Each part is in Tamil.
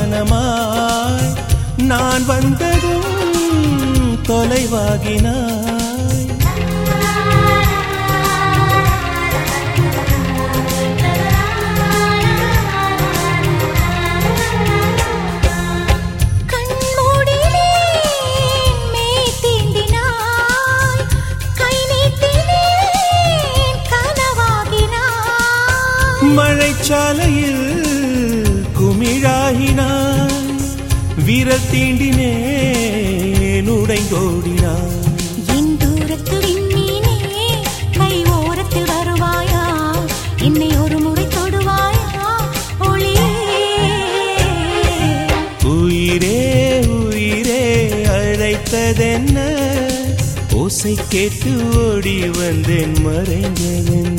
வானமாய் நான் வந்ததும் தொலைவாகினாய். மழைச்சாலையில் குமிழாகினாய், விரல் தீண்டினேன் உடைந்தோடினாய். என் தூரத்து விண்மீனே கை ஓரத்தில் வருவாயா, என்னை ஒரு முறை தொடுவாயா ஒளியே. உயிரே உயிரே அழைத்ததென்ன, ஓசை கேட்டு ஓடி வந்தேன் மறைந்ததென்ன.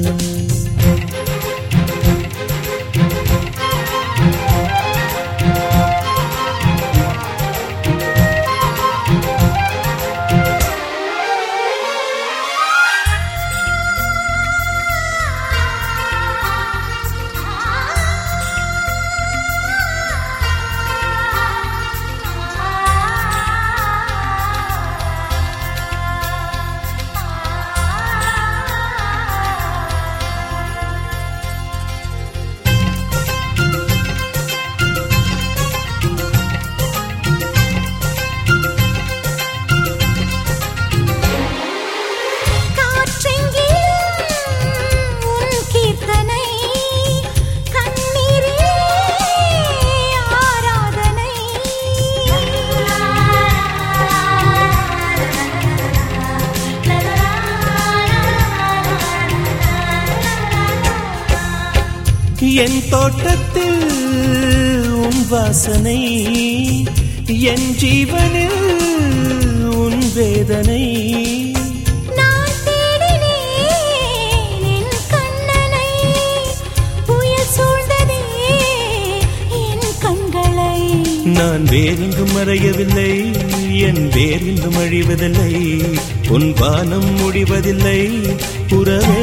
என் தோட்டத்தில் உன் வாசனை, என் ஜீவனில் உன் வேதனை. நான் தேடினேன் என் கண்ணனை, புயல் சூழ்ந்ததே என் கண்களை. நான் வேறெங்கும் மறையவில்லை, என் வேறெங்கும் அழிவதில்லை, உன் வானம் முடிவதில்லை புறவே.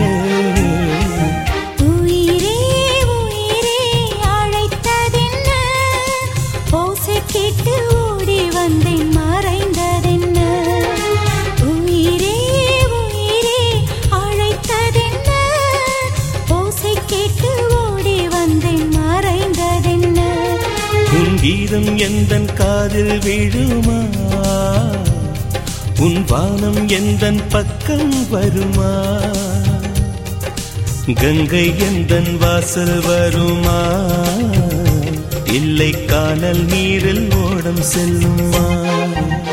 கேட்டு ஓடி வந்தேன் மறைந்ததென்ன, உயிரே உயிரே அழைத்ததென்ன, ஓசை கேட்டு ஓடி வந்தேன் மறைந்ததென்ன. உன் கீதம் எந்தன் காதில் விழுமா, உன் வானம் எந்தன் பக்கம் வருமா, கங்கை எந்தன் வாசல் வருமா, இல்லை கானல் நீரில் ஓடம் செல்லுமா.